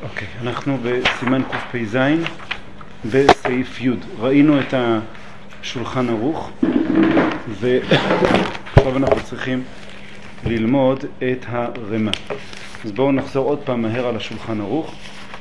אוקיי, אנחנו בסימן קפ"ז בסעיף י'. ראינו את השולחן ערוך ועכשיו אנחנו צריכים ללמוד את הרמה. אז בואו נחזור עוד פעם מהר על השולחן ערוך.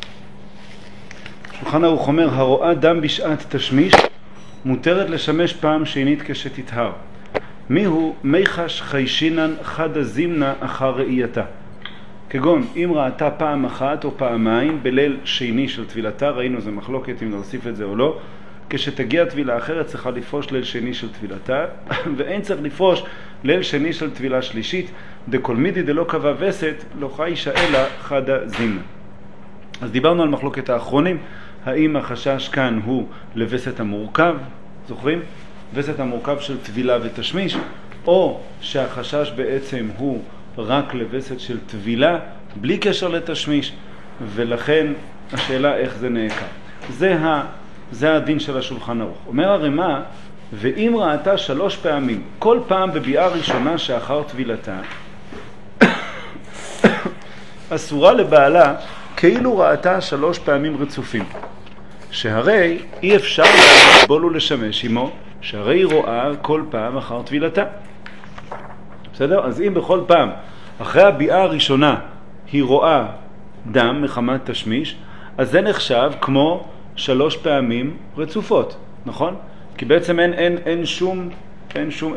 השולחן ערוך אומר, הרואה דם בשעת תשמיש מותרת לשמש פעם שנית כשתתהר. מיהו מיחש חיישינן חדה זימנה אחר ראייתה. כגון אם ראתה פעם אחת או פעמיים בליל שני של טבילתה, ראינו זה מחלוקת אם להוסיף את זה או לא, כשתגיע טבילה אחרת צריכה לפרוש ליל שני של טבילתה, ואין צריך לפרוש ליל שני של טבילה שלישית, דכל מידי דלא קבע וסת לא חיישה אלא חדה זימנה. אז דיברנו על מחלוקת האחרונים, האם החשש כאן הוא לווסת המורכב, זוכרים? וסת המורכב של טבילה ותשמיש, או שהחשש בעצם הוא רק לווסת של טבילה בלי קשר לתשמיש, ולכן השאלה איך זה נעקר. זה הדין של השולחן ערוך. אומר הרמה, ואם ראתה 3 פעמים, כל פעם בביאה ראשונה שאחר טבילתה, אסורה לבעלה כאילו ראתה 3 פעמים רצופים, שהרי אי אפשר לסבול ולשמש עמו, שהרי היא רואה כל פעם אחר טבילתה. בסדר? אז אם בכל פעם אחרי הביאה הראשונה היא רואה דם מחמת תשמיש, אז זה נחשב כמו 3 פעמים רצופות, נכון? כי בעצם אין שום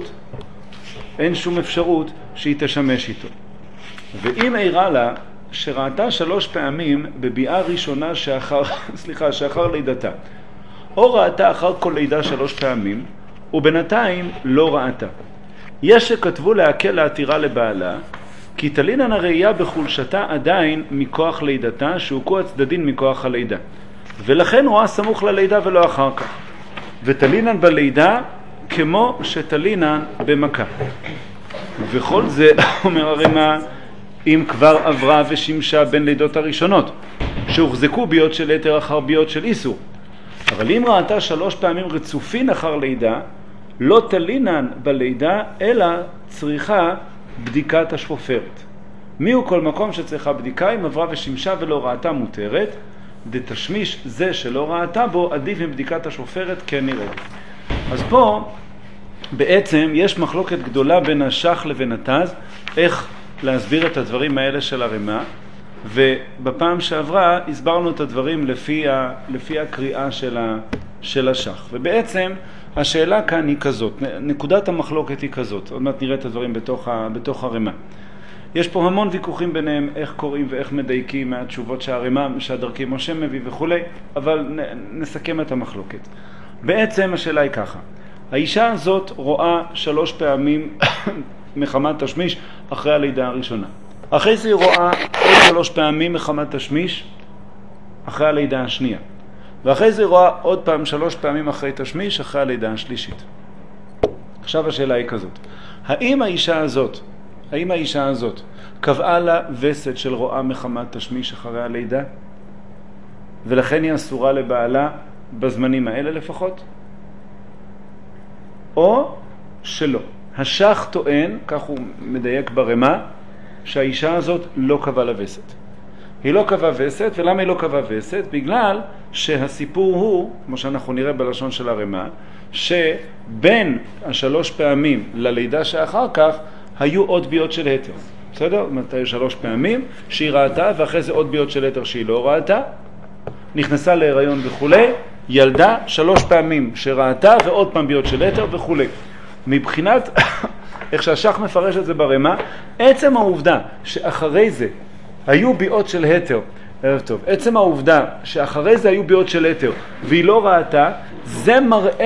אפשרות שהיא תשמש איתו. ואם אירה לה שראתה 3 פעמים בביאה ראשונה שאחר לידתה, או ראתה אחר כל לידה 3 פעמים, ובינתיים לא ראתה. יש שכתבו להקל להתירה לבעלה, כי תלינן הראייה בחולשתה עדיין מכוח לידתה, שהוקו הצדדין מכוח הלידה. ולכן רואה סמוך ללידה ולא אחר כך. ותלינן בלידה כמו שתלינן במכה. וכל זה, אומר הרמה, אם כבר עברה ושימשה בין לידות הראשונות, שהוחזקו ביות של יתר אחר ביות של איסור. אבל אם ראתה 3 פעמים רצופין אחר לידה, לא תלינן בלידה, אלא צריכה בדיקת השפופרת. מיהו כל מקום שצריכה בדיקה? אם עברה ושימשה ולא ראתה מותרת, דתשמיש זה שלא ראתה בו עדיף מבדיקת השפופרת כנראה. אז פה בעצם יש מחלוקת גדולה בין השח לבין התז, איך להסביר את הדברים האלה של הרמה, ובפעם שעברה הסברנו את הדברים לפי הקריאה של השח. ובעצם השאלה כאן היא כזאת, נקודת המחלוקת היא כזאת, עוד מעט נראה את הדברים בתוך הרמה. יש פה המון ויכוחים ביניהם איך קוראים ואיך מדייקים מהתשובות שהדרכי משה מביא וכו', אבל נסכם את המחלוקת. בעצם השאלה היא ככה, האישה הזאת רואה 3 פעמים מחמת תשמיש אחרי הלידה הראשונה. אחרי זה היא רואה עוד 3 פעמים מחמת תשמיש אחרי הלידה השנייה. ואחרי זה היא רואה עוד פעם 3 פעמים אחרי תשמיש אחרי הלידה השלישית. עכשיו השאלה היא כזאת, האם האישה הזאת קבעה לה וסת של רואה מחמת תשמיש אחרי הלידה, ולכן היא אסורה לבעלה בזמנים האלה לפחות? או שלא? השח טוען, כך הוא מדייק ברמה, שהאישה הזאת לא קבעה לה וסת. היא לא קבעה וסת, ולמה היא לא קבעה וסת? בגלל שהסיפור הוא, כמו שאנחנו נראה בלשון של הרמה, שבין 3 פעמים ללידה שאחר כך היו עוד ביות של היתר. בסדר? היו 3 פעמים שהיא ראתה, ואחרי זה עוד ביות של היתר שהיא לא ראתה, נכנסה להיריון וכו', ילדה 3 פעמים שראתה ועוד פעם ביות של היתר וכו'. מבחינת איך שהשח מפרש את זה ברמה, עצם העובדה שאחרי זה היו ביות של היתר, ערב טוב, עצם העובדה שאחרי זה היו ביות של היתר והיא לא ראתה, זה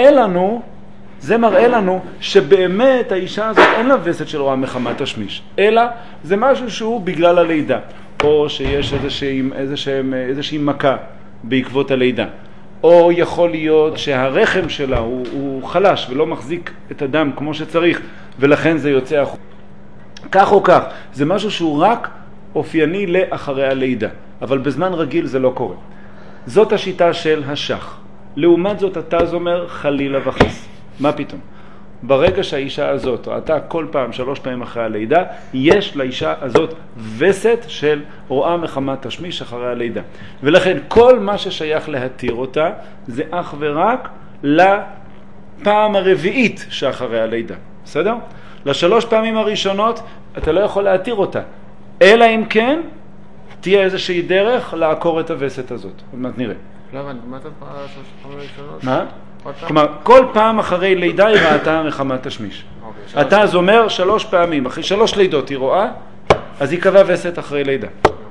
מראה לנו שבאמת האישה הזאת אין לה וסת של רואה מחמת תשמיש, אלא זה משהו שהוא בגלל הלידה, או שיש איזושהי מכה בעקבות הלידה, או יכול להיות שהרחם שלה הוא חלש ולא מחזיק את הדם כמו שצריך, ולכן זה יוצא החוצה. כך או כך, זה משהו שהוא רק אופייני לאחרי הלידה, אבל בזמן רגיל זה לא קורה. זאת השיטה של השח. לעומת זאת התז אומר חלילה וחס. מה פתאום? ברגע שהאישה הזאת ראתה כל פעם 3 פעמים אחרי הלידה, יש לאישה הזאת וסת של רואה מחמת תשמיש אחרי הלידה. ולכן כל מה ששייך להתיר אותה זה אך ורק לפעם הרביעית שאחרי הלידה. בסדר? ל3 פעמים הראשונות אתה לא יכול להתיר אותה, אלא אם כן תהיה איזושהי דרך לעקור את הווסת הזאת. עוד מעט נראה. למה? מה אתה פעם 3 פעמים ראשונות? מה? כלומר, כל פעם אחרי לידה היא ראתה מחמת תשמיש. אתה אז אומר 3 פעמים, אחרי 3 לידות היא רואה, אז היא קבעה וסת אחרי לידה.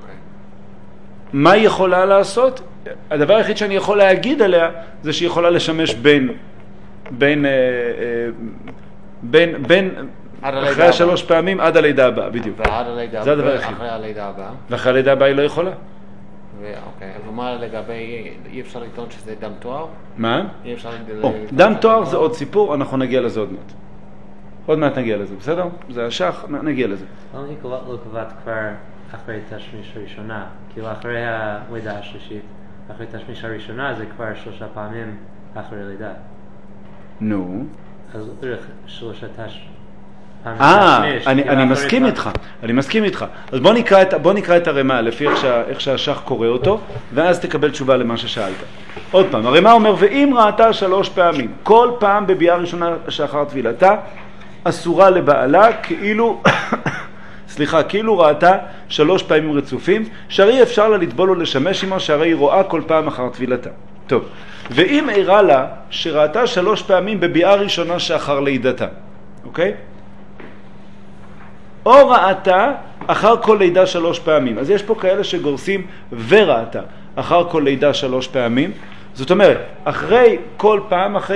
מה היא יכולה לעשות? הדבר היחיד שאני יכול להגיד עליה זה שהיא יכולה לשמש בין אחרי 3 פעמים עד הלידה הבאה, בדיוק. ועד הלידה זה הדבר היחיד. אחרי הלידה הבאה. ואחרי הלידה הבאה היא לא יכולה. אוקיי, ומה לגבי, אי אפשר לטעון שזה דם תואר? מה? אי אפשר דם תואר זה עוד סיפור, אנחנו נגיע לזה עוד מעט. עוד מעט נגיע לזה, בסדר? זה השח, נגיע לזה. למה היא לא קובעת כבר אחרי תשמיש הראשונה? כאילו אחרי הלידה השלישית, אחרי תשמיש הראשונה זה כבר 3 פעמים אחרי הלידה. נו. אז לא צריך 3 תשמיש. אני מסכים איתך. אז בוא נקרא את הרמה לפי איך שהשח קורא אותו, ואז תקבל תשובה למה ששאלת. עוד פעם, הרמה אומר, ואם ראתה 3 פעמים, כל פעם בביאה ראשונה שאחר טבילתה, אסורה לבעלה כאילו, כאילו ראתה 3 פעמים רצופים, שהרי אפשר לה לטבול או לשמש עמו, שהרי היא רואה כל פעם אחר טבילתה. טוב, ואם אירה לה שראתה 3 פעמים בביאה ראשונה שאחר לידתה, אוקיי? או ראתה אחר כל לידה 3 פעמים. אז יש פה כאלה שגורסים וראתה אחר כל לידה 3 פעמים. זאת אומרת, אחרי כל פעם, אחרי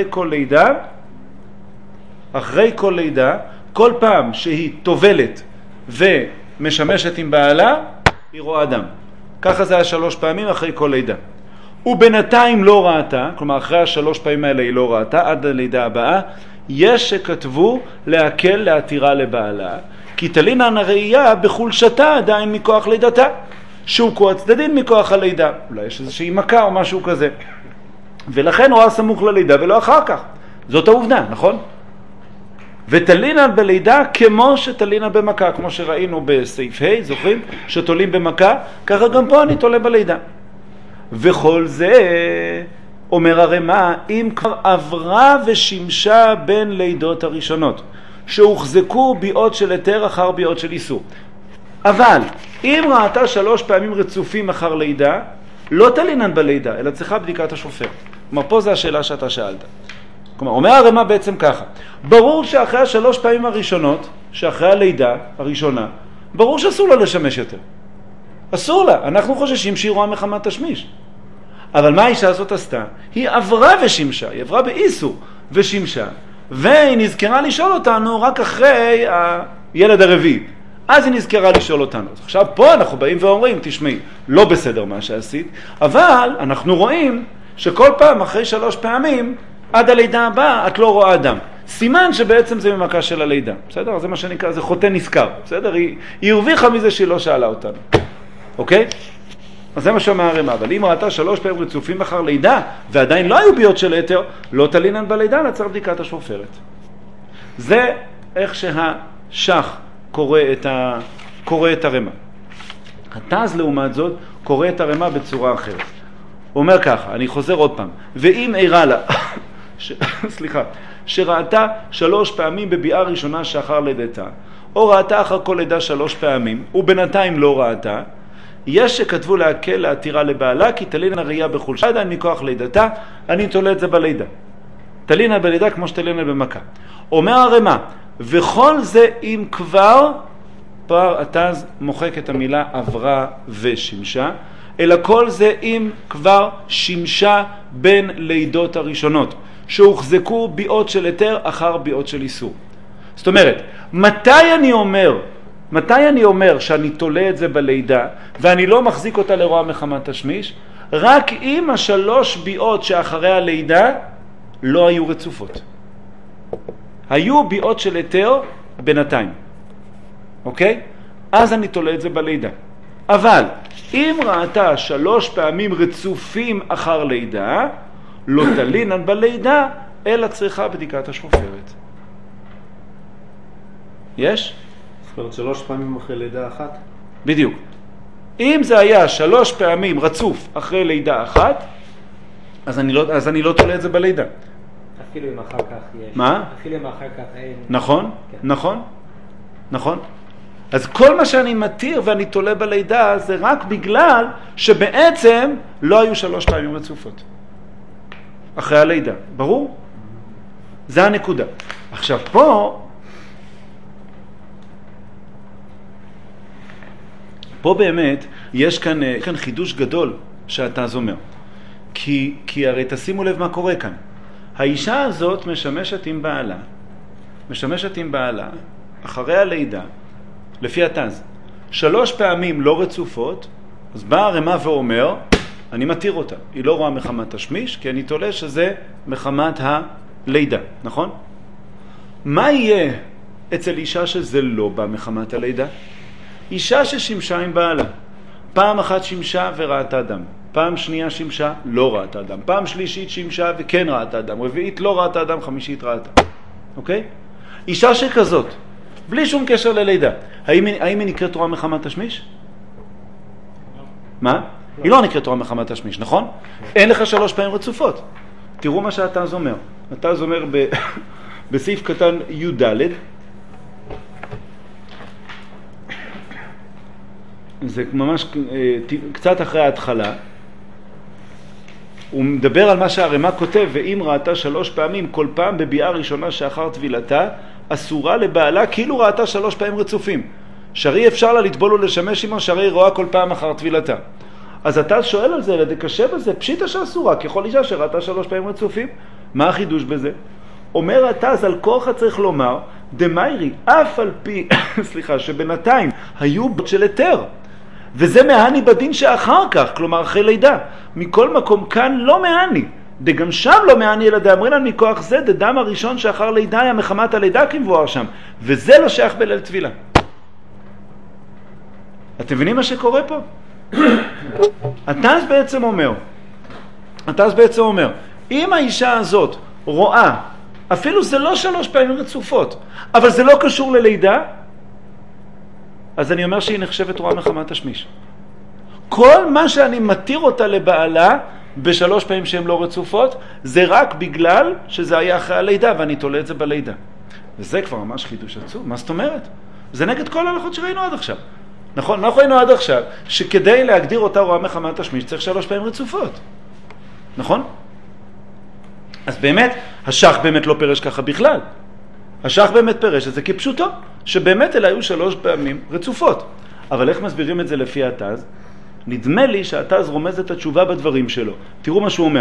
כל לידה, כל פעם שהיא טובלת ומשמשת עם בעלה, היא רואה דם. ככה זה 3 פעמים אחרי כל לידה. ובינתיים לא ראתה, כלומר אחרי 3 פעמים האלה היא לא ראתה, עד הלידה הבאה, יש שכתבו להקל להתירה לבעלה, כי תלינן הראייה בחולשתה עדיין מכוח לידתה, שוקו הצדדים מכוח הלידה. אולי יש איזושהי מכה או משהו כזה. ולכן רואה סמוך ללידה ולא אחר כך. זאת העובדה, נכון? ותלינן בלידה כמו שתלינן במכה, כמו שראינו בסעיף ה', זוכרים? שתולים במכה, ככה גם פה אני תולה בלידה. וכל זה, אומר הרמה, אם כבר עברה ושימשה בין לידות הראשונות, שהוחזקו ביאות של היתר אחר ביאות של איסור. אבל אם ראתה 3 פעמים רצופים אחר לידה, לא תלינן בלידה, אלא צריכה בדיקת השופר. כלומר, פה זו השאלה שאתה שאלת. כלומר, אומר הרמה בעצם ככה, ברור שאחרי 3 פעמים הראשונות, שאחרי הלידה הראשונה, ברור שאסור לה לשמש יותר. אסור לה, אנחנו חוששים שהיא רואה מחמת תשמיש. אבל מה האישה הזאת עשתה? היא עברה ושימשה, היא עברה באיסור ושימשה, והיא נזכרה לשאול אותנו רק אחרי הילד הרביעי. אז היא נזכרה לשאול אותנו. עכשיו פה אנחנו באים ואומרים, תשמעי, לא בסדר מה שעשית, אבל אנחנו רואים שכל פעם אחרי 3 פעמים, עד הלידה הבאה את לא רואה דם. סימן שבעצם זה ממכה של הלידה. בסדר? זה מה שנקרא, זה חוטא נזכר. בסדר? היא הרוויחה מזה שהיא לא שאלה אותנו. אוקיי? אז זה מה שאומר הרמה. אבל אם ראתה 3 פעמים רצופים אחר לידה, ועדיין לא היו ביאות של היתר, לא תלינן בלידה, נצר בדיקת השופרת. זה איך שהשח קורא את הרמה. התז לעומת זאת קורא את הרמה בצורה אחרת. הוא אומר ככה, אני חוזר עוד פעם, ואם אירה לה, שראתה 3 פעמים בביאה ראשונה שאחר לידתה, או ראתה אחר כל לידה 3 פעמים, ובינתיים לא ראתה, יש שכתבו להקל להתירה לבעלה, כי תלינן הראייה בחולשה עדיין מכוח לידתה, אני תולה את זה בלידה. תלינן בלידה כמו שתלינן במכה. אומר הרמה, וכל זה אם כבר, פער התז מוחק את המילה עברה ושימשה, אלא כל זה אם כבר שימשה בין לידות הראשונות, שהוחזקו ביאות של היתר אחר ביאות של איסור. זאת אומרת, מתי אני אומר שאני תולה את זה בלידה, ואני לא מחזיק אותה לרואה מחמת תשמיש? רק אם 3 ביאות שאחרי הלידה לא היו רצופות. היו ביאות של היתר בינתיים. אוקיי? אז אני תולה את זה בלידה. אבל אם ראתה 3 פעמים רצופים אחר לידה, לא תלינן בלידה, אלא צריכה בדיקת השופרת. יש? זאת אומרת 3 פעמים אחרי לידה אחת? בדיוק. אם זה היה 3 פעמים רצוף אחרי לידה אחת, אז אני לא תולה את זה בלידה. אפילו אם אחר כך יש. מה? אפילו אם אחר כך אין. נכון, כן. נכון, נכון. אז כל מה שאני מתיר ואני תולה בלידה זה רק בגלל שבעצם לא היו 3 פעמים רצופות אחרי הלידה. ברור? זה הנקודה. עכשיו פה באמת יש כאן חידוש גדול שאתה אומר. כי הרי תשימו לב מה קורה כאן. האישה הזאת משמשת עם בעלה אחרי הלידה, לפי התז, 3 פעמים לא רצופות, אז בא הרמ"א ואומר, אני מתיר אותה. היא לא רואה מחמת תשמיש, כי אני תולה שזה מחמת הלידה, נכון? מה יהיה אצל אישה שזה לא בא מחמת הלידה? אישה ששימשה עם בעלה, פעם אחת שימשה וראתה דם, פעם שנייה שימשה, לא ראתה דם, פעם שלישית שימשה וכן ראתה דם, רביעית לא ראתה דם, חמישית ראתה. אוקיי? אישה שכזאת, בלי שום קשר ללידה, האם היא נקראת רואה מחמת תשמיש? מה? היא לא נקראת רואה מחמת תשמיש, נכון? אין לך 3 פעמים רצופות. תראו מה שאתה אומר. אתה אומר בסעיף קטן י"ד, זה ממש קצת אחרי ההתחלה, הוא מדבר על מה שהרמ"א כותב, ואם ראתה 3 פעמים כל פעם בביאה ראשונה שאחר טבילתה, אסורה לבעלה כאילו ראתה 3 פעמים רצופים. שהרי אפשר לה לטבול ולשמש עמו, שהרי רואה כל פעם אחר טבילתה. אז אתה שואל על זה, לדקשה בזה, פשיטה שאסורה, ככל אישה שראתה 3 פעמים רצופים. מה החידוש בזה? אומר אתה, אז על כורחה צריך לומר, דמיירי, אף על פי, שבינתיים היו בות של היתר. וזה מהני בדין שאחר כך, כלומר אחרי לידה. מכל מקום כאן לא מהני. דגם שם לא מהני אלא דאמרינן מכוח זה, דדם הראשון שאחר לידה היה מחמת הלידה כמבואר שם. וזה לא שייך בליל תבילה. אתם מבינים מה שקורה פה? אתה אז בעצם אומר, אם האישה הזאת רואה, אפילו זה לא 3 פעמים רצופות, אבל זה לא קשור ללידה, אז אני אומר שהיא נחשבת רואה מחמת תשמיש. כל מה שאני מתיר אותה לבעלה ב3 פעמים שהן לא רצופות, זה רק בגלל שזה היה אחרי הלידה, ואני תולה את זה בלידה. וזה כבר ממש חידוש עצוב. מה זאת אומרת? זה נגד כל ההלכות שראינו עד עכשיו. נכון? אנחנו ראינו עד עכשיו שכדי להגדיר אותה רואה מחמת תשמיש צריך 3 פעמים רצופות. נכון? אז באמת, השח באמת לא פרש ככה בכלל. השח באמת פרש את זה כפשוטו, שבאמת אלה היו 3 פעמים רצופות. אבל איך מסבירים את זה לפי התז? נדמה לי שהתז רומז את התשובה בדברים שלו. תראו מה שהוא אומר.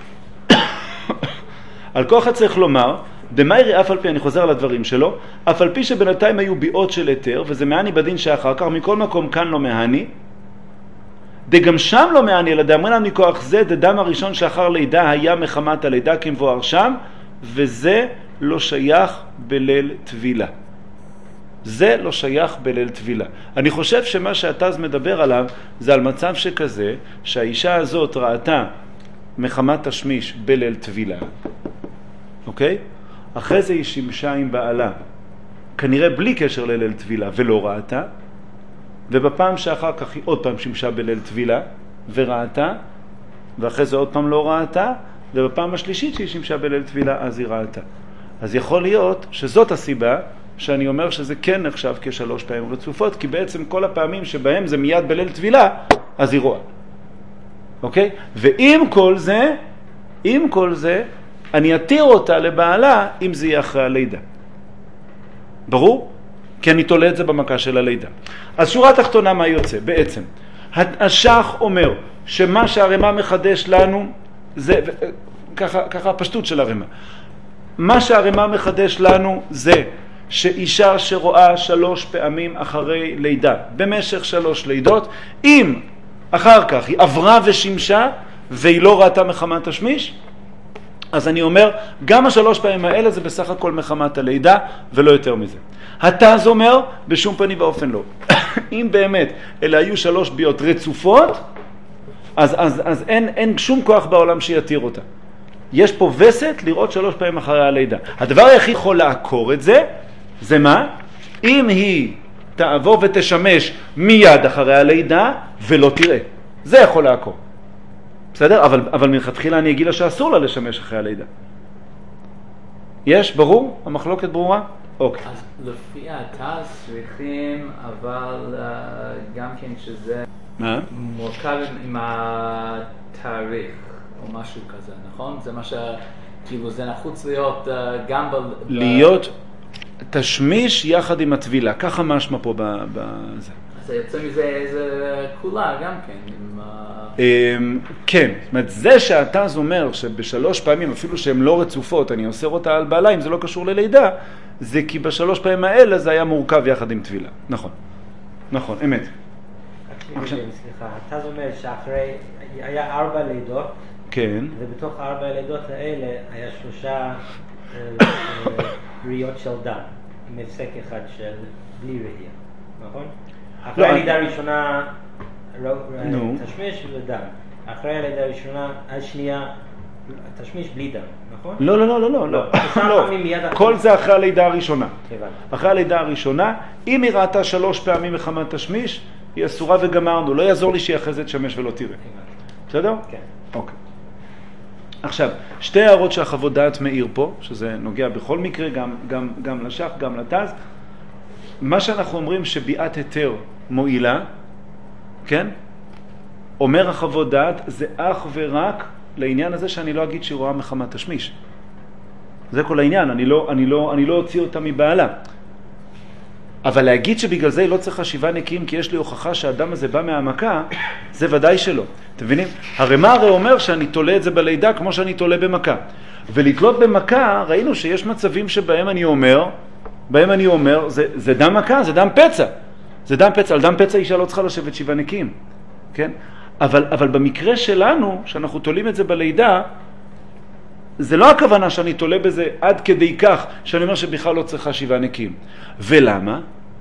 על כוח צריך לומר, דמיירי אף על פי, אני חוזר על הדברים שלו, אף על פי שבינתיים היו ביאות של היתר, וזה מהני בדין שאחר כך, מכל מקום כאן לא מהני, דגם שם לא מהני, אלא דאמרינן מכוח זה, דדם הראשון שאחר לידה היה מחמת הלידה כמבואר שם, וזה לא שייך בליל תבילה. זה לא שייך בליל תבילה. אני חושב שמה שהתז מדבר עליו זה על מצב שכזה שהאישה הזאת ראתה מחמת תשמיש בליל תבילה, אוקיי? אחרי זה היא שימשה עם בעלה, כנראה בלי קשר לליל תבילה, ולא ראתה, ובפעם שאחר כך היא עוד פעם שימשה בליל תבילה וראתה, ואחרי זה עוד פעם לא ראתה, ובפעם השלישית שהיא שימשה בליל תבילה אז היא ראתה. אז יכול להיות שזאת הסיבה שאני אומר שזה כן נחשב כ3 פעמים רצופות, כי בעצם כל הפעמים שבהם זה מיד בליל תבילה, אז היא רואה. אוקיי? ועם כל זה, אני אתיר אותה לבעלה אם זה יהיה אחרי הלידה. ברור? כי אני תולה את זה במכה של הלידה. אז שורה תחתונה מה יוצא? בעצם, השח אומר שמה שהרמ"א מחדש לנו, זה, ככה הפשטות של הרמ"א. מה שהרמ"א מחדש לנו זה שאישה שרואה 3 פעמים אחרי לידה, במשך 3 לידות, אם אחר כך היא עברה ושימשה והיא לא ראתה מחמת תשמיש, אז אני אומר, גם 3 פעמים האלה זה בסך הכל מחמת הלידה ולא יותר מזה. התז אומר, בשום פנים ואופן לא. אם באמת אלה היו 3 ביאות רצופות, אז אין שום כוח בעולם שיתיר אותה. יש פה וסת לראות 3 פעמים אחרי הלידה. הדבר היחיד יכול לעקור את זה, זה מה? אם היא תעבור ותשמש מיד אחרי הלידה ולא תראה. זה יכול לעקור. בסדר? אבל מלכתחילה אני אגיד לה שאסור לה לשמש אחרי הלידה. יש? ברור? המחלוקת ברורה? אוקיי. אז לפי התז צריכים, אבל גם כן שזה מורכב עם התאריך או משהו כזה, נכון? זה מה כאילו זה נחוץ להיות גם להיות תשמיש יחד עם הטבילה, ככה משמע פה בזה. אז יוצא מזה איזה כולה גם כן. כן, זאת אומרת, זה שהתז אומר שבשלוש פעמים, אפילו שהן לא רצופות, אני אוסר אותה על בעלה, אם זה לא קשור ללידה, זה כי בשלוש פעמים האלה זה היה מורכב יחד עם טבילה. נכון, נכון, אמת. סליחה, התז אומר שאחרי, היה 4 לידות, כן. ובתוך 4 הלידות האלה היה 3 ראיות של דם, עם הפסק אחד של בלי ראייה, נכון? אחרי הלידה הראשונה תשמיש ודם, אחרי הלידה הראשונה, השנייה תשמיש בלי דם, נכון? לא. כל זה אחרי הלידה הראשונה. אחרי הלידה הראשונה, אם היא ראתה 3 פעמים מחמת תשמיש, היא אסורה וגמרנו, לא יעזור לי שהיא אחרי זה תשמש ולא תראה. בסדר? כן. אוקיי. עכשיו, 2 הערות שהחוות דעת מאיר פה, שזה נוגע בכל מקרה, גם לשח, גם לתז. מה שאנחנו אומרים שביעת היתר מועילה, כן? אומר החוות דעת, זה אך ורק לעניין הזה שאני לא אגיד שהיא רואה מחמת תשמיש. זה כל העניין, אני לא אוציא אותה מבעלה. אבל להגיד שבגלל זה היא לא צריכה 7 נקיים כי יש לי הוכחה שהאדם הזה בא מהמכה, זה ודאי שלא. אתם מבינים? הרי מה אומר שאני תולה את זה בלידה כמו שאני תולה במכה. ולתלות במכה, ראינו שיש מצבים שבהם אני אומר, זה דם מכה, זה דם פצע. זה דם פצע, על דם פצע אישה לא צריכה לשבת 7 נקיים. כן? אבל במקרה שלנו, שאנחנו תולים את זה בלידה, זה לא הכוונה שאני תולה בזה עד כדי כך שאני אומר שבכלל לא צריכה 7 נקיים. ולמה?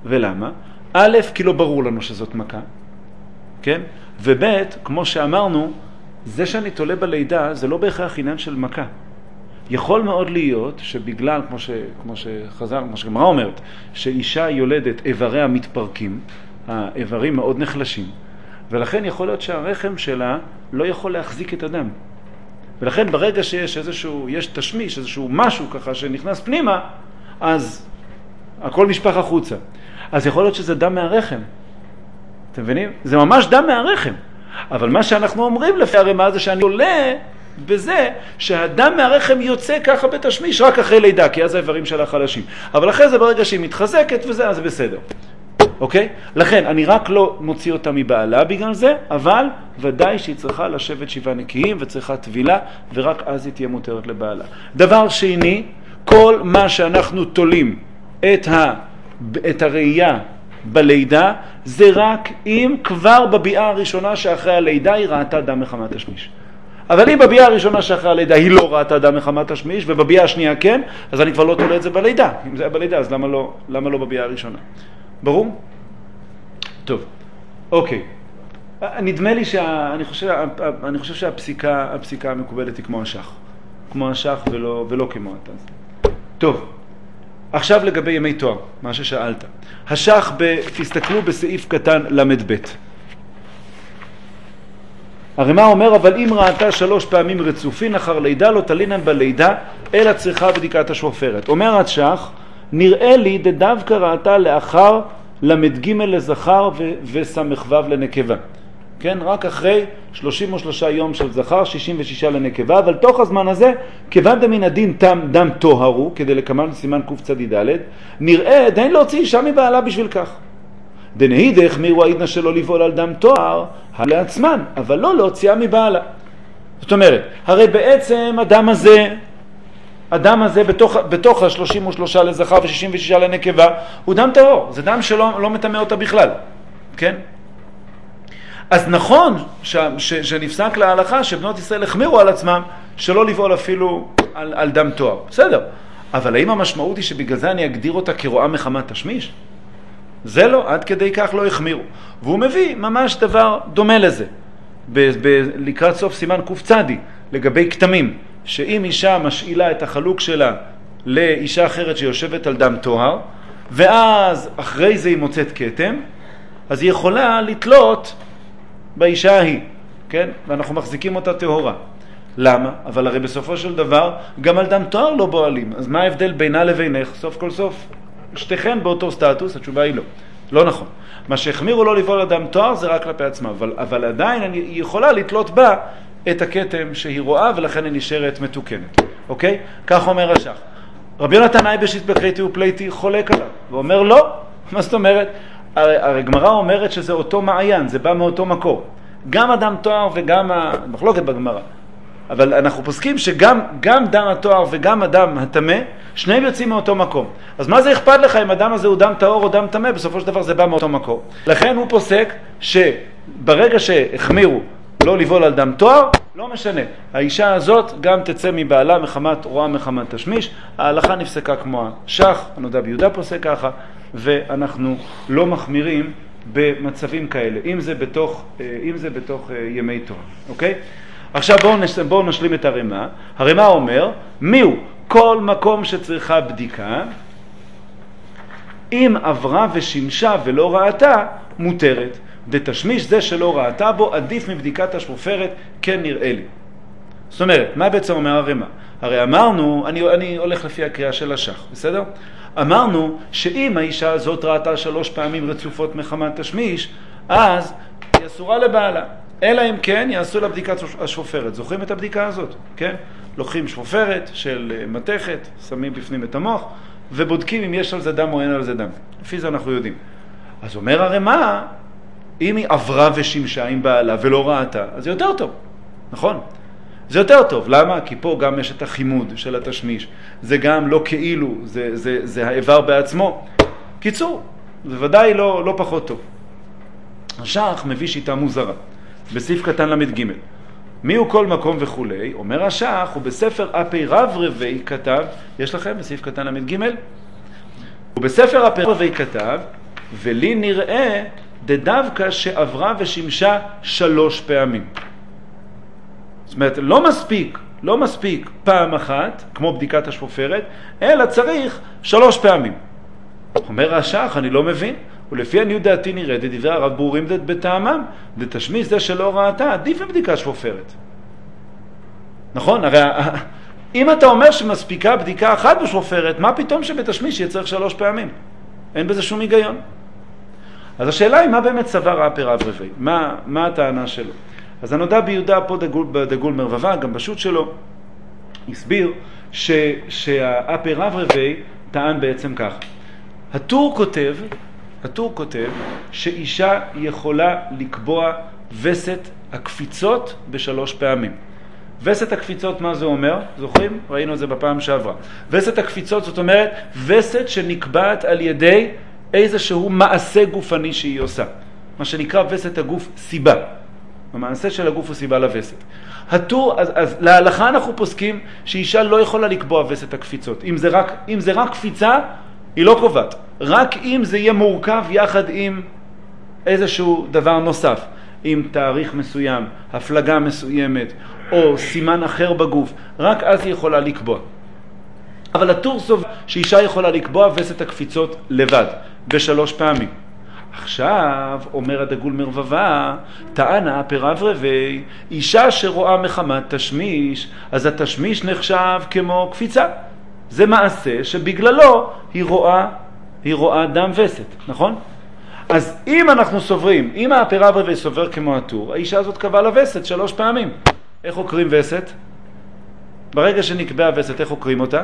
א', כי לא ברור לנו שזאת מכה, כן? וב', כמו שאמרנו, זה שאני תולה בלידה זה לא בהכרח עניין של מכה. יכול מאוד להיות שבגלל, כמו שגמרא אומרת, שאישה יולדת איבריה מתפרקים, האיברים מאוד נחלשים, ולכן יכול להיות שהרחם שלה לא יכול להחזיק את הדם. ולכן ברגע שיש יש תשמיש, איזשהו משהו ככה שנכנס פנימה, אז הכל משפח החוצה. אז יכול להיות שזה דם מהרחם. אתם מבינים? זה ממש דם מהרחם. אבל מה שאנחנו אומרים לפי הרמה זה שאני עולה בזה שהדם מהרחם יוצא ככה בתשמיש רק אחרי לידה, כי אז האיברים שלה חלשים. אבל אחרי זה ברגע שהיא מתחזקת וזה, אז זה בסדר. אוקיי? לכן, אני רק לא מוציא אותה מבעלה בגלל זה, אבל ודאי שהיא צריכה לשבת 7 נקיים וצריכה טבילה, ורק אז היא תהיה מותרת לבעלה. דבר שני, כל מה שאנחנו תולים את הראייה בלידה, זה רק אם כבר בביאה הראשונה שאחרי הלידה היא ראתה דם מחמת תשמיש. אבל אם בביאה הראשונה שאחרי הלידה היא לא ראתה דם מחמת תשמיש, ובביאה השנייה כן, אז אני כבר לא תולה את זה בלידה. אם זה היה בלידה, אז למה לא בביאה הראשונה? ברור? טוב, אוקיי. נדמה לי אני חושב שהפסיקה המקובלת היא כמו השח. כמו השח ולא כמו התז. טוב, עכשיו לגבי ימי תואר, מה ששאלת. השח, תסתכלו בסעיף קטן למד ב'. הרי מה אומר, אבל אם ראתה 3 פעמים רצופין אחר לידה, לא תלינן בלידה, אלא צריכה בדיקת השופרת. אומר השח, נראה לי דווקא ראתה לאחר למד ג' לזכר וסמ"ו לנקבה. כן? רק אחרי 33 יום של זכר, 66 לנקבה, אבל תוך הזמן הזה, כיוון דמן הדין דם טוהרו, כדי לקמל סימן קצ"ד, נראה דין להוציא אישה מבעלה בשביל כך. דנהידך מירו העידנה שלא לבעול על דם טוהר, לעצמן, אבל לא להוציאה מבעלה. זאת אומרת, הרי בעצם הדם הזה בתוך ה-33 לזכר ו-66 לנקבה, הוא דם טהור, זה דם שלא מטמא אותה בכלל, כן? אז נכון שנפסק להלכה שבנות ישראל החמירו על עצמם שלא לבעול אפילו על דם טוהר, בסדר, אבל האם המשמעות היא שבגלל זה אני אגדיר אותה כרואה מחמת תשמיש? זה לא, עד כדי כך לא החמירו. והוא מביא ממש דבר דומה לזה, לקראת סוף סימן קצ"ד, לגבי כתמים, שאם אישה משאילה את החלוק שלה לאישה אחרת שיושבת על דם טוהר, ואז אחרי זה היא מוצאת כתם, אז היא יכולה לתלות באישה ההיא, כן? ואנחנו מחזיקים אותה טהורה. למה? אבל הרי בסופו של דבר גם על דם תואר לא בועלים. אז מה ההבדל בינה לבינך? סוף כל סוף שתיכן באותו סטטוס? התשובה היא לא. לא נכון. מה שהחמירו לא לבעול על דם תואר זה רק כלפי עצמה, אבל עדיין היא יכולה לתלות בה את הכתם שהיא רואה, ולכן היא נשארת מתוקנת. אוקיי? כך אומר השח. רבי יונתן אייבשיץ בקריטי ופלייטי חולק עליו, ואומר לא. מה זאת אומרת? הרי גמרא אומרת שזה אותו מעיין, זה בא מאותו מקור. גם הדם תואר וגם המחלוקת בגמרא. אבל אנחנו פוסקים שגם דם התואר וגם הדם הטמא, שניהם יוצאים מאותו מקום. אז מה זה אכפת לך אם הדם הזה הוא דם טהור או דם טמא? בסופו של דבר זה בא מאותו מקום. לכן הוא פוסק שברגע שהחמירו לא לבעול על דם תואר, לא משנה. האישה הזאת גם תצא מבעלה מחמת רואה מחמת תשמיש. ההלכה נפסקה כמו השח, הנודע ביהודה פוסק ככה, ואנחנו לא מחמירים במצבים כאלה, אם זה בתוך ימי תורה. אוקיי? עכשיו בואו נשלים את הרמה. הרמה אומר, מיהו כל מקום שצריכה בדיקה, אם עברה ושימשה ולא ראתה, מותרת. דתשמיש זה שלא ראתה בו, עדיף מבדיקת השפופרת, כן נראה לי. זאת אומרת, מה בעצם אומר הרמה? הרי אמרנו, אני הולך לפי הקריאה של השח, בסדר? אמרנו שאם האישה הזאת ראתה 3 פעמים רצופות מחמת תשמיש, אז היא אסורה לבעלה. אלא אם כן יעשו לה בדיקת השפופרת. זוכרים את הבדיקה הזאת? כן? לוקחים שפופרת של מתכת, שמים בפנים את המוח, ובודקים אם יש על זה דם או אין על זה דם. לפי זה אנחנו יודעים. אז אומר הרמה, אם היא עברה ושימשה עם בעלה ולא ראתה, אז זה יותר טוב. נכון? זה יותר טוב. למה? כי פה גם יש את החימוד של התשמיש. זה גם לא כאילו, זה האיבר בעצמו. קיצור, זה ודאי לא פחות טוב. השח מביא שיטה מוזרה. בסעיף קטן למד ג' מי הוא כל מקום וכולי, אומר השח, ובספר אפי רב רבי כתב, יש לכם בסעיף קטן למד ג' ובספר אפי רב רבי כתב, ולי נראה דווקא שעברה ושימשה 3 פעמים. זאת אומרת, לא מספיק פעם אחת, כמו בדיקת השפופרת, אלא צריך 3 פעמים. אומר השח, אני לא מבין. ולפי עניות דעתי נראה, דברי הרב ברורים בטעמם, דתשמיש זה שלא ראתה, עדיף מבדיקה שפופרת. נכון? הרי אם אתה אומר שמספיקה בדיקה אחת בשפופרת, מה פתאום שבתשמיש יהיה צריך 3 פעמים? אין בזה שום היגיון. אז השאלה היא מה באמת סבר האפי רב רבי? מה הטענה שלו? אז הנודע ביהודה פה בדגול מרבבה, גם בשו"ת שלו, הסביר שהאפי רב רבי טען בעצם כך. הטור כותב שאישה יכולה לקבוע וסת הקפיצות ב3 פעמים. וסת הקפיצות, מה זה אומר? זוכרים? ראינו את זה בפעם שעברה. וסת הקפיצות זאת אומרת וסת שנקבעת על ידי איזשהו מעשה גופני שהיא עושה. מה שנקרא וסת הגוף סיבה. המעשה של הגוף הוא סיבה לווסת. אז להלכה אנחנו פוסקים שאישה לא יכולה לקבוע וסת הקפיצות. אם זה רק קפיצה, היא לא קובעת. רק אם זה יהיה מורכב יחד עם איזשהו דבר נוסף, עם תאריך מסוים, הפלגה מסוימת, או סימן אחר בגוף, רק אז היא יכולה לקבוע. אבל הטור סובר שאישה יכולה לקבוע וסת הקפיצות לבד, ב3 פעמים. עכשיו, אומר הדגול מרבבה, טענה האפי רב רבי, אישה שרואה מחמת תשמיש, אז התשמיש נחשב כמו קפיצה. זה מעשה שבגללו היא רואה דם וסת, נכון? אז אם אנחנו סוברים, אם האפי רב רבי סובר כמו הטור, האישה הזאת קבעה לה וסת 3 פעמים. איך חוקרים וסת? ברגע שנקבעה וסת, איך חוקרים אותה?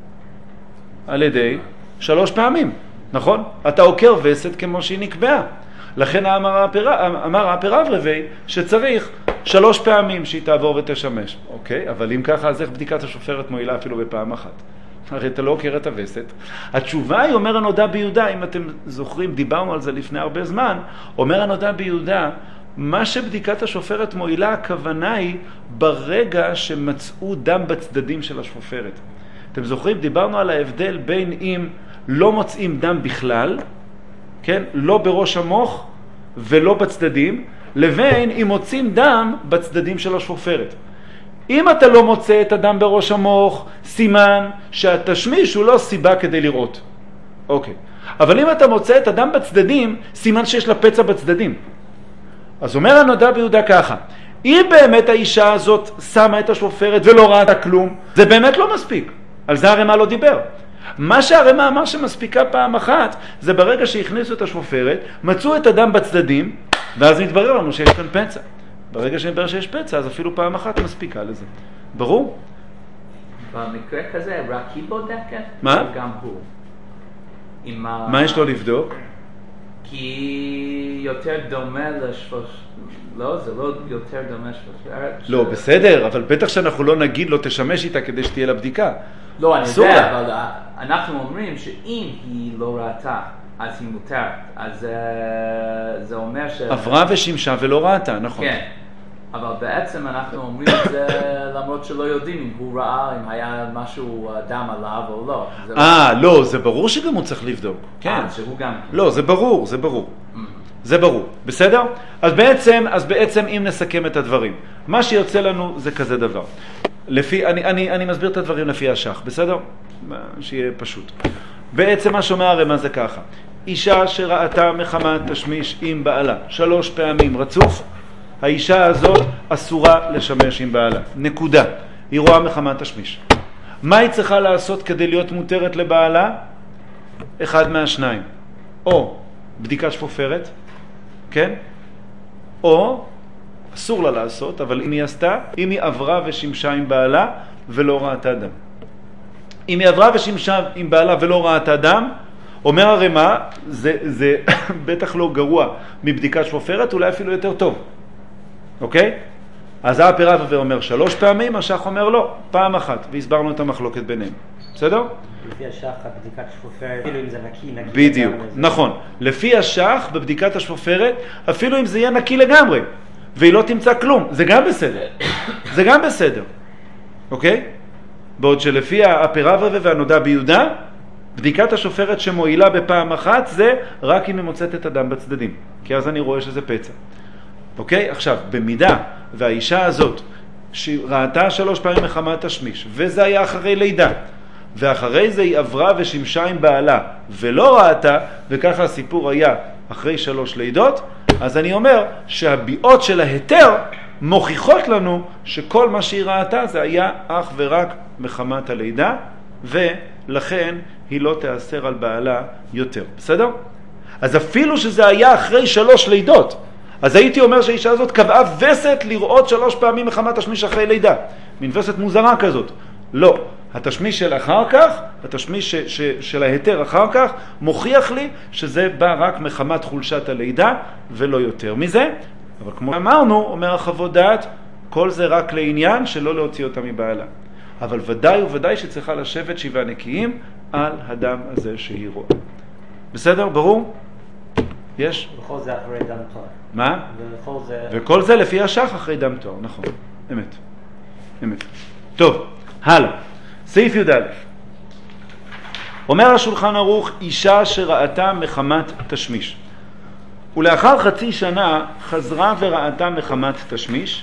על ידי 3 פעמים, נכון? אתה עוקר וסת כמו שהיא נקבעה. לכן אמר האפי רב רבי שצריך 3 פעמים שהיא תעבור ותשמש. אוקיי, אבל אם ככה, אז איך בדיקת השופרת מועילה אפילו בפעם אחת? הרי אתה לא עוקר את הווסת. התשובה היא, אומר הנודע ביהודה, אם אתם זוכרים, דיברנו על זה לפני הרבה זמן, אומר הנודע ביהודה, מה שבדיקת השופרת מועילה, הכוונה היא ברגע שמצאו דם בצדדים של השופרת. אתם זוכרים, דיברנו על ההבדל בין אם לא מוצאים דם בכלל, כן? לא בראש המוח ולא בצדדים, לבין אם מוצאים דם בצדדים של השופרת. אם אתה לא מוצא את הדם בראש המוח, סימן שהתשמיש הוא לא סיבה כדי לראות. אוקיי. אבל אם אתה מוצא את הדם בצדדים, סימן שיש לה פצע בצדדים. אז אומר הנודע ביהודה ככה, אם באמת האישה הזאת שמה את השופרת ולא ראתה כלום, זה באמת לא מספיק. על זה הרמ"א לא דיבר. מה שהרמ"א אמר שמספיקה פעם אחת, זה ברגע שהכניסו את השופרת, מצאו את הדם בצדדים, ואז מתברר לנו שיש כאן פצע. ברגע שמתברר שיש פצע, אז אפילו פעם אחת מספיקה לזה. ברור? במקרה כזה, רק היא בודקת? מה? גם הוא. מה יש לו לבדוק? כי יותר דומה לא, זה לא יותר דומה לשופרת. לא, בסדר, אבל בטח שאנחנו לא נגיד לו תשמש איתה כדי שתהיה לה בדיקה. לא, אני יודע, אבל אנחנו אומרים שאם היא לא ראתה, אז היא מותרת. אז זה אומר ש... עברה ושימשה ולא ראתה, נכון. כן, אבל בעצם אנחנו אומרים את זה למרות שלא יודעים אם הוא ראה, אם היה משהו דם עליו או לא. לא, זה ברור שגם הוא צריך לבדוק. כן. שהוא גם... לא, זה ברור, זה ברור. זה ברור, בסדר? אז בעצם אם נסכם את הדברים, מה שיוצא לנו זה כזה דבר. אני מסביר את הדברים לפי השח, בסדר? שיהיה פשוט. בעצם מה שאומר הרמ"א זה ככה, אישה שראתה מחמת תשמיש עם בעלה 3 פעמים רצוף, האישה הזאת אסורה לשמש עם בעלה, נקודה. היא רואה מחמת תשמיש. מה היא צריכה לעשות כדי להיות מותרת לבעלה? אחד מהשניים, או בדיקת שפופרת, כן? או אסור לה לעשות, אבל אם היא עשתה, אם היא עברה ושימשה עם בעלה ולא ראתה דם. אם היא עברה ושימשה עם בעלה ולא ראתה דם, אומר הרמ"א, זה בטח לא גרוע מבדיקת שפופרת, אולי אפילו יותר טוב. אוקיי? אז האפר רבא אומר 3 פעמים, השח אומר לא, פעם אחת, והסברנו את המחלוקת ביניהם. בסדר? לפי השח, בבדיקת שפופרת, אפילו אם זה נקי. בדיוק, נכון. לפי השח, בבדיקת השפופרת, אפילו אם זה יהיה נקי לגמרי, והיא לא תמצא כלום, זה גם בסדר. זה גם בסדר. אוקיי? בעוד שלפי האפר רבא והנודע ביהודה, בדיקת השופרת שמועילה בפעם אחת זה רק אם היא מוצאת את הדם בצדדים, כי אז אני רואה שזה פצע. אוקיי? עכשיו, במידה והאישה הזאת שראתה 3 פעמים מחמת תשמיש, וזה היה אחרי לידה, ואחרי זה היא עברה ושימשה עם בעלה ולא ראתה, וככה הסיפור היה אחרי 3 לידות, אז אני אומר שהביאות של ההיתר מוכיחות לנו שכל מה שהיא ראתה זה היה אך ורק מחמת הלידה, ולכן היא לא תאסר על בעלה יותר. בסדר? אז אפילו שזה היה אחרי 3 לידות, אז הייתי אומר שהאישה הזאת קבעה וסת לראות 3 פעמים מחמת תשמיש אחרי לידה. מין וסת מוזרה כזאת. לא. התשמיש של אחר כך, התשמיש של ההיתר אחר כך, מוכיח לי שזה בא רק מחמת חולשת הלידה ולא יותר מזה. אבל כמו אמרנו, אומר החוות דעת, כל זה רק לעניין שלא להוציא אותה מבעלה. אבל ודאי וודאי שצריכה לשבת 7 נקיים על הדם הזה שהיא רואה. בסדר? ברור? יש? וכל זה אחרי דם תואר. מה? וכל זה לפי השח אחרי דם תואר, נכון. אמת. אמת. טוב, הלאה. סעיף י"א. אומר השולחן ערוך, אישה שראתה מחמת תשמיש. ולאחר 0.5 שנה חזרה וראתה מחמת תשמיש,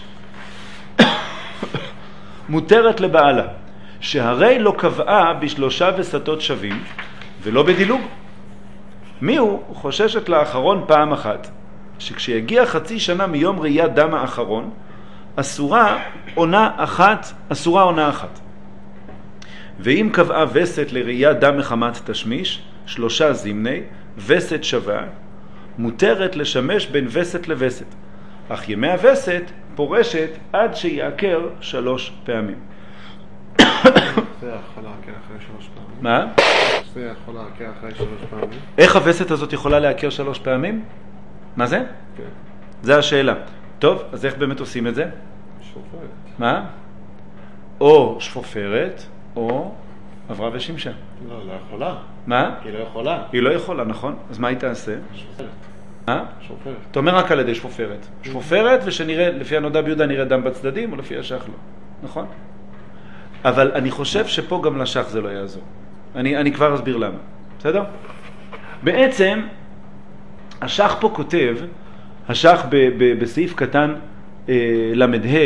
מותרת לבעלה, שהרי לא קבעה ב3 וסתות שווים, ולא בדילוג. מי הוא? חוששת לאחרון פעם אחת, שכשיגיע 0.5 שנה מיום ראיית דם האחרון, אסורה עונה אחת. ואם קבעה וסת לראיית דם מחמת תשמיש, 3 זימני, וסת שווה, מותרת לשמש בין וסת לווסת. אך ימי הווסת פורשת עד שיעקר 3 פעמים. זה יכול להעקר אחרי 3 פעמים? מה? זה יכול להעקר אחרי 3 פעמים? איך הווסת הזאת יכולה להעקר 3 פעמים? מה זה? כן. זה השאלה. טוב, אז איך באמת עושים את זה? שפופרת. מה? או שפופרת, או עברה ושימשה. לא, לא יכולה. מה? היא לא יכולה. היא לא יכולה, נכון? אז מה היא תעשה? שפופרת. מה? שפופרת. אתה אומר רק על ידי שפופרת. שפופרת, ושנראה, לפי הנודע ביהודה נראה דם בצדדים, או לפי השח לא. נכון? אבל אני חושב שפה גם לשח זה לא יעזור. אני כבר אסביר למה. בסדר? בעצם, השח פה כותב, השח בסעיף קטן למדה,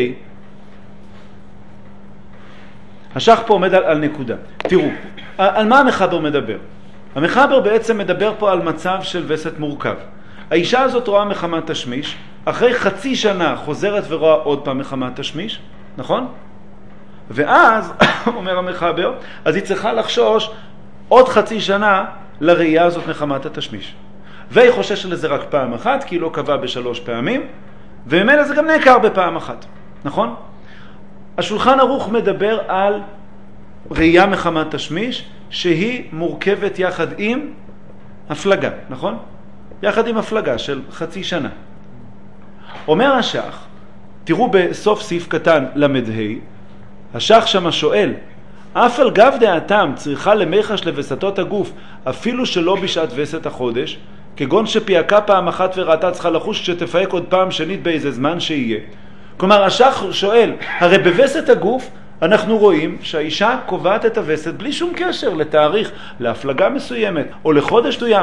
השח פה עומד על נקודה. תראו, על מה המחבר מדבר? המחבר בעצם מדבר פה על מצב של וסת מורכב. האישה הזאת רואה מחמת תשמיש, אחרי חצי שנה חוזרת ורואה עוד פעם מחמת תשמיש, נכון? ואז, אומר המחבר, אז היא צריכה לחשוש עוד חצי שנה לראייה הזאת מחמת התשמיש. והיא חוששת לזה רק פעם אחת, כי היא לא קבעה ב3 פעמים, וממילא זה גם נעקר בפעם אחת, נכון? השולחן ערוך מדבר על ראייה מחמת תשמיש, שהיא מורכבת יחד עם הפלגה, נכון? יחד עם הפלגה של חצי שנה. אומר השח, תראו בסוף סעיף קטן למדהי, השח שמה שואל, אף על גב דעתם צריכה למיחש לבסתות הגוף, אפילו שלא בשעת וסת החודש, כגון שפייקה פעם אחת וראתה צריכה לחוש שתפייק עוד פעם שנית באיזה זמן שיהיה. כלומר, השח שואל, הרי בווסת הגוף אנחנו רואים שהאישה קובעת את הווסת בלי שום קשר לתאריך, להפלגה מסוימת או לחודש תוים.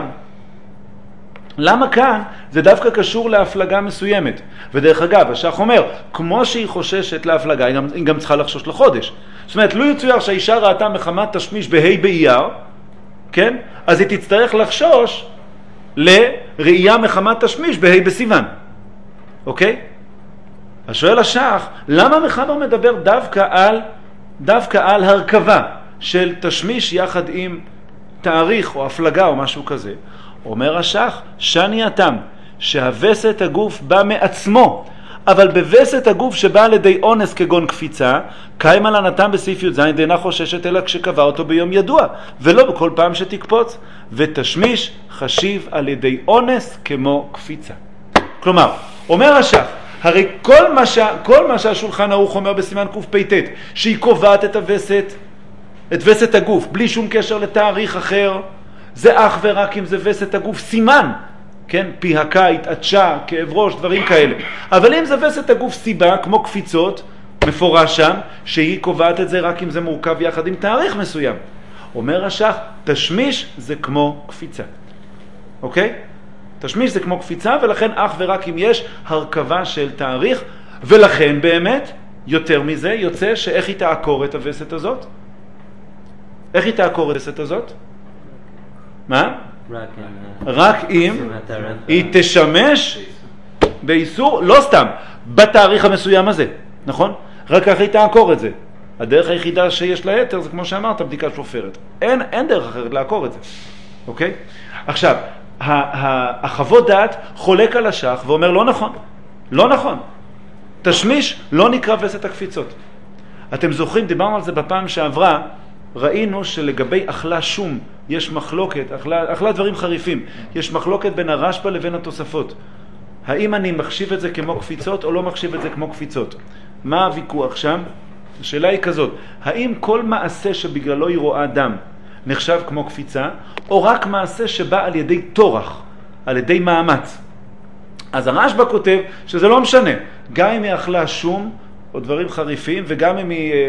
למה כאן זה דווקא קשור להפלגה מסוימת? ודרך אגב, השח אומר, כמו שהיא חוששת להפלגה, היא גם צריכה לחשוש לחודש. זאת אומרת, לא יצויר שהאישה ראתה מחמת תשמיש בהי באייר, כן? אז היא תצטרך לחשוש לראייה מחמת תשמיש בהי בסיוון. אוקיי? אז שואל השח, למה מחבר מדבר דווקא על הרכבה של תשמיש יחד עם תאריך או הפלגה או משהו כזה? אומר השח, שני התם, שהווסת הגוף בא מעצמו, אבל בווסת הגוף שבא על ידי אונס כגון קפיצה, קיים על הנתם בסעיף י"ז דינה חוששת אלא כשקבע אותו ביום ידוע, ולא בכל פעם שתקפוץ, ותשמיש חשיב על ידי אונס כמו קפיצה. כלומר, אומר השח, הרי כל מה שהשולחן ערוך אומר בסימן קפ"ט, שהיא קובעת את וסת הגוף, בלי שום קשר לתאריך אחר, זה אך ורק אם זה וסת הגוף סימן, כן? פיהקה, התעטשה, כאב ראש, דברים כאלה. אבל אם זה וסת הגוף סיבה, כמו קפיצות, מפורש שם, שהיא קובעת את זה רק אם זה מורכב יחד עם תאריך מסוים. אומר השח, תשמיש זה כמו קפיצה. אוקיי? תשמיש זה כמו קפיצה, ולכן אך ורק אם יש הרכבה של תאריך, ולכן באמת, יותר מזה, יוצא שאיך היא תעקור את הווסת הזאת? איך היא תעקור את הווסת הזאת? מה? רק אם היא תשמש באיסור, לא סתם, בתאריך המסוים הזה, נכון? רק ככה היא תעקור את זה. הדרך היחידה שיש לה יתר זה כמו שאמרת, בדיקה שופרת. אין דרך אחרת לעקור את זה, אוקיי? עכשיו, החוות דעת חולק על השח ואומר לא נכון, לא נכון. תשמיש לא נקרא וסת הקפיצות. אתם זוכרים, דיברנו על זה בפעם שעברה, ראינו שלגבי אכלה שום יש מחלוקת, אכלה דברים חריפים, יש מחלוקת בין הרשב"א לבין התוספות. האם אני מחשיב את זה כמו קפיצות או לא מחשיב את זה כמו קפיצות? מה הוויכוח שם? השאלה היא כזאת, האם כל מעשה שבגללו היא רואה דם נחשב כמו קפיצה, או רק מעשה שבא על ידי תורח, על ידי מאמץ? אז הרשב"א כותב שזה לא משנה, גם אם היא אכלה שום או דברים חריפים, וגם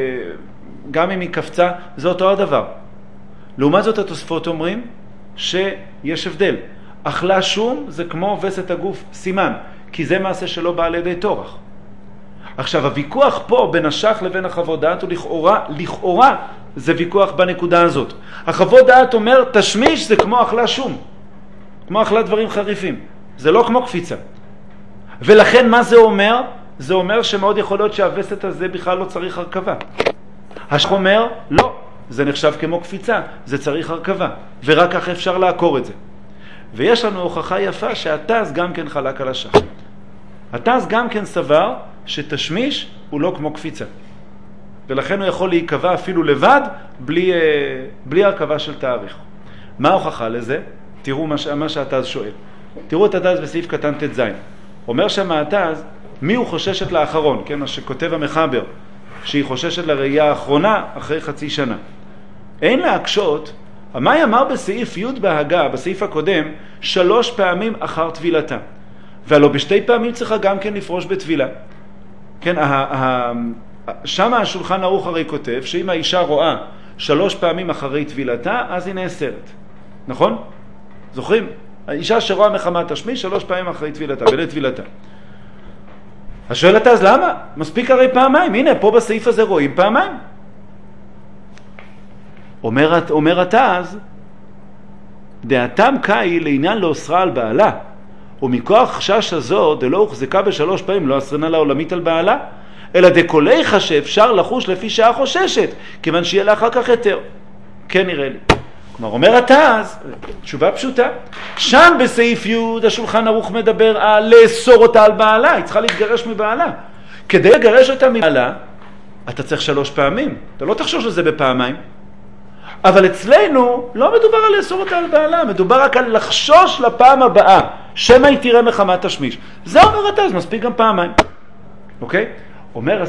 אם היא קפצה, זה אותו הדבר. לעומת זאת התוספות אומרים שיש הבדל. אכלה שום זה כמו וסת הגוף סימן, כי זה מעשה שלא בא על ידי תורח. עכשיו, הוויכוח פה בין השח לבין החוות דעת הוא לכאורה זה ויכוח בנקודה הזאת. החוות דעת אומר, תשמיש זה כמו אכלה שום, כמו אכלה דברים חריפים. זה לא כמו קפיצה. ולכן מה זה אומר? זה אומר שמאוד יכול להיות שהווסת הזה בכלל לא צריך הרכבה. השח אומר, לא, זה נחשב כמו קפיצה, זה צריך הרכבה, ורק כך אפשר לעקור את זה. ויש לנו הוכחה יפה שהתז גם כן חלק על השח. התז גם כן סבר שתשמיש הוא לא כמו קפיצה. ולכן הוא יכול להיקבע אפילו לבד, בלי הרכבה של תאריך. מה ההוכחה לזה? תראו מה שהתז שואל. תראו את התז בסעיף קטן ט"ז. אומר שם התז, מי הוא חוששת לאחרון? כן, מה שכותב המחבר, שהיא חוששת לראייה האחרונה אחרי חצי שנה. אין להקשות, המאי אמר בסעיף י' בהגה, בסעיף הקודם, 3 פעמים אחר טבילתה. והלא בשתי פעמים צריכה גם כן לפרוש בטבילה. כן, שם השולחן ערוך הרי כותב שאם האישה רואה 3 פעמים אחרי טבילתה, אז היא נאסרת. נכון? זוכרים? האישה שרואה מחמת תשמיש 3 פעמים אחרי טבילתה, בלית טבילתה. אז שואלת אז למה? מספיק הרי פעמיים. הנה, פה בסעיף הזה רואים פעמיים. אומר התז, דעתם קאי לעניין לאוסרה על בעלה, ומכוח חשש הזו דלא הוחזקה בשלוש פעמים לא אסרנה לעולמית על בעלה, אלא דקוליך שאפשר לחוש לפי שעה חוששת, כיוון שיהיה לה אחר כך היתר. כן נראה לי. כלומר, אומר התז, תשובה פשוטה, שם בסעיף י' השולחן ערוך מדבר על לאסור אותה על בעלה, היא צריכה להתגרש מבעלה. כדי לגרש אותה מבעלה, אתה צריך 3 פעמים, אתה לא תחשוש לזה בפעמיים. אבל אצלנו לא מדובר על לאסור אותה על בעלה, מדובר רק על לחשוש לפעם הבאה, שמא היא תראה מחמת תשמיש. זה אומר התז, מספיק גם פעמיים. אוקיי? אומר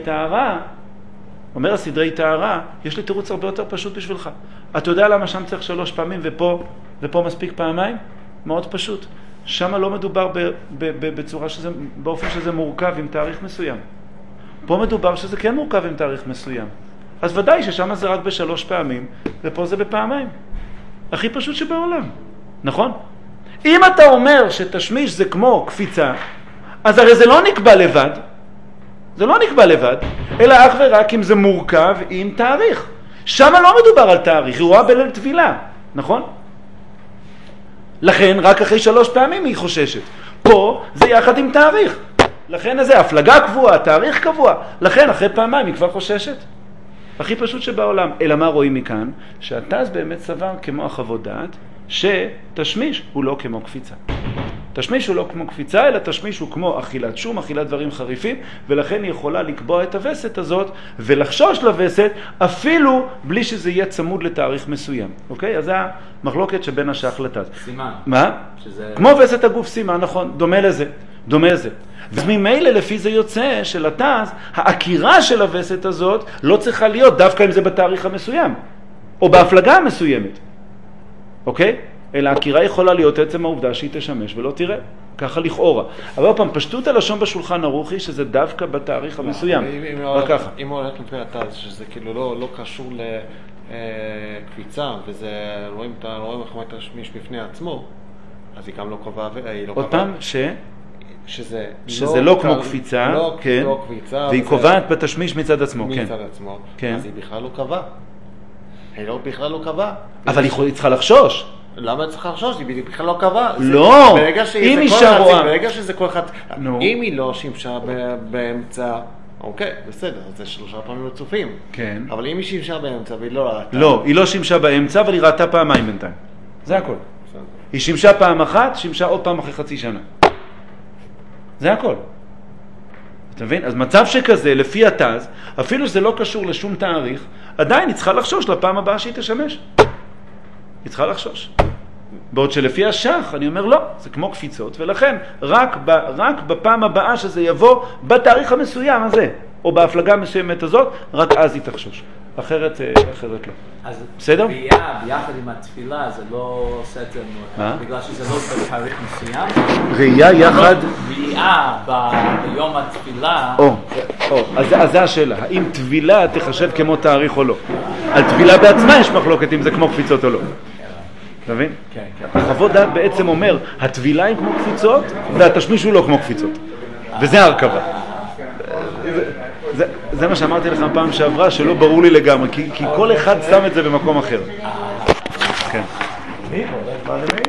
הסדרי טהרה, יש לי תירוץ הרבה יותר פשוט בשבילך. אתה יודע למה שם צריך 3 פעמים ופה מספיק פעמיים? מאוד פשוט. שם לא מדובר בצורה שזה, באופן שזה מורכב עם תאריך מסוים. פה מדובר שזה כן מורכב עם תאריך מסוים. אז ודאי ששם זה רק ב3 פעמים, ופה זה בפעמיים. הכי פשוט שבעולם. נכון? אם אתה אומר שתשמיש זה כמו קפיצה, אז הרי זה לא נקבע לבד. זה לא נקבע לבד, אלא אך ורק אם זה מורכב עם תאריך. שם לא מדובר על תאריך, היא רואה בליל טבילה, נכון? לכן רק אחרי 3 פעמים היא חוששת. פה זה יחד עם תאריך. לכן זה הפלגה קבועה, תאריך קבוע. לכן אחרי פעמיים היא כבר חוששת. הכי פשוט שבעולם. אלא מה רואים מכאן? שהתז באמת סבר כמו החוות דעת, שתשמיש הוא לא כמו קפיצה. תשמיש הוא לא כמו קפיצה, אלא תשמיש הוא כמו אכילת שום, אכילת דברים חריפים, ולכן היא יכולה לקבוע את הווסת הזאת ולחשוש לווסת, אפילו בלי שזה יהיה צמוד לתאריך מסוים. אוקיי? אז זה המחלוקת שבין השח לתז. סימן. מה? שזה... כמו וסת הגוף סימן, נכון, דומה לזה. וממילא לפי זה יוצא שלתז, העקירה של הווסת הזאת לא צריכה להיות דווקא אם זה בתאריך המסוים, או בהפלגה המסוימת. אוקיי? אלא העקירה יכולה להיות עצם העובדה שהיא תשמש ולא תראה. ככה לכאורה. אבל פעם, פשטות הלשון בשולחן ערוך היא שזה דווקא בתאריך המסוים. רק ככה. אם הוא הולך לפי התז, שזה כאילו לא קשור לקפיצה, וזה רואים מחמת תשמיש בפני עצמו, אז היא גם לא קובעה, עוד פעם, שזה לא כמו קפיצה, כן, לא קפיצה, והיא קובעת בתשמיש מצד עצמו, כן. מצד עצמו, כן. אז היא בכלל לא קבעה. היא בכלל לא קבעה. אבל היא צריכה לחשוש. למה היא צריכה לחשוש? היא בכלל לא קבעה. לא, אם אישה רואה. ברגע שזה כל אחד, אם היא לא שימשה באמצע, אוקיי, בסדר, זה 3 פעמים רצופים. כן. אבל אם היא שימשה באמצע והיא לא ראתה. לא, היא לא שימשה באמצע, אבל היא ראתה פעמיים בינתיים. זה הכל. היא שימשה פעם אחת, שימשה עוד פעם אחרי חצי שנה. זה הכל. אתה מבין? אז מצב שכזה, לפי התז, אפילו שזה לא קשור לשום תאריך, עדיין היא צריכה לחשוש לפעם הבאה שהיא תשמש. היא צריכה לחשוש. בעוד שלפי השח, אני אומר לא, זה כמו קפיצות, ולכן רק בפעם הבאה שזה יבוא בתאריך המסוים הזה, או בהפלגה המסוימת הזאת, רק אז היא תחשוש. אחרת לא. אז בסדר? ביחד עם התפילה זה לא עושה את זה בגלל שזה לא בתאריך מסוים. ראייה יחד... ראייה ביום התפילה... אז זה השאלה, האם תבילה תחשב כמו תאריך או לא? על תבילה בעצמה יש מחלוקת אם זה כמו קפיצות או לא. אתה מבין? כן. החוות דעת בעצם אומר, התבילה היא כמו קפיצות והתשמיש הוא לא כמו קפיצות. וזה הרכבה. זה מה שאמרתי לך פעם שעברה, שלא ברור לי לגמרי, כי כל אחד שם את זה במקום אחר. כן.